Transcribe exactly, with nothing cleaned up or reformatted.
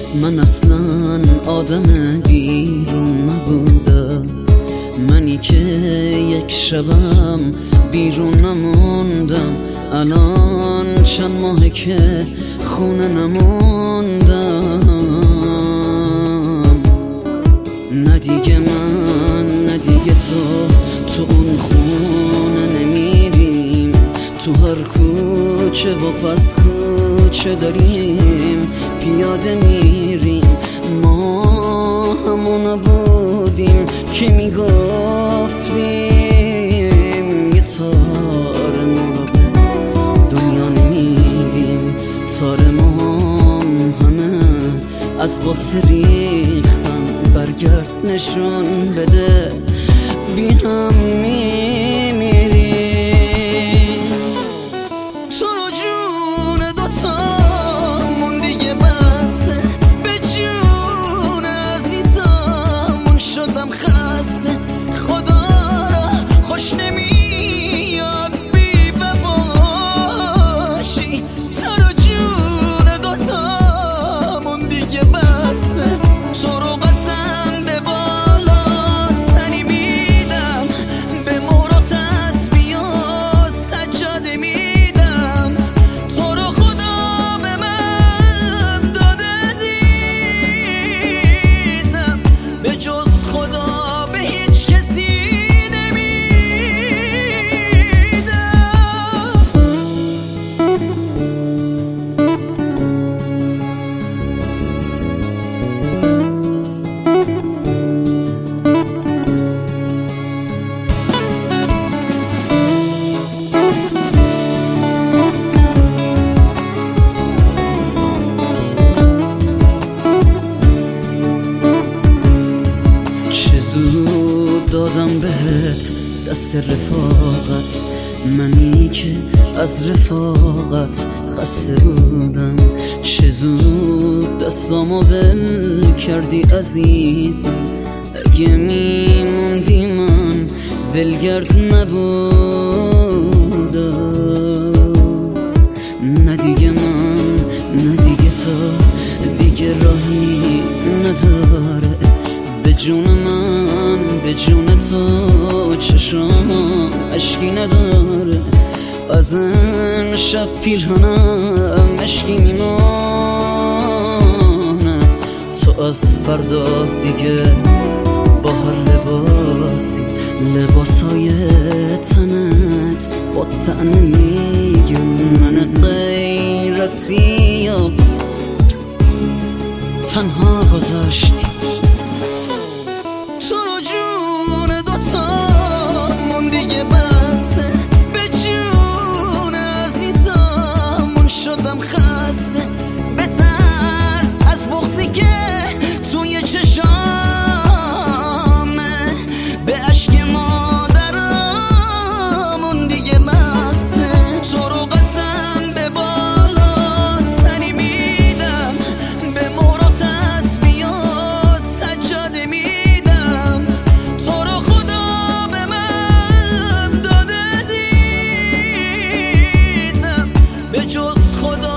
من اصلا آدم بیرون نبودم، منی که یک شبم بیرون نموندم. الان چند ماهه که خونه نموندم. نه دیگه من نه دیگه تو تو اون خونه نمیریم، تو هر کوچه و پس کوچه داریم پیاده میریم. ما همونا بودیم که میگفتیم یه تار ما رو به دنیا نمیدیم. تار ما همه از غصه ریختن، برگرد نشون بده بی هم میمیریم. تو رو جون دوتامون دیگه بسه، به جون عزیزمون شدم خسته. خدا را خوش نمیاد بی وفاشی. تو رو جون دوتامون دیگه بسه، تو رو قسم به بالا سنی میدم، به مهر و تسبیح و سجاده میدم. تو رو خدا به من داده دیزم، به جز خدا به هیچ کسی دادم بهت دست رفاقت، منی که از رفاقت خسته بودم. چه زود دستامو ول کردی عزیزم، اگه میموندی من ولگرد نبودم. نه دیگه من نه دیگه تو دیگه راهی نداره، به جون من به جون تو چشام اشکی نداره. از این شب پیرهنم اشکی میمانه. تو از فردا دیگه با هر لباسی، لباسای تنت با تنه میگم من غیرتی و تنها گذاشتی. تو رو جون دوتامون دیگه بسه، به جون عزیزمون شدم خسته. به ترس از بغضی که توی چشامه، به عشق مادرامون دیگه بسه. تو رو قسم به بالا سنی میدم، به مهر و تسبیح و سجاده میدم. تو رو خدا به من داده دیزم، به جز خدا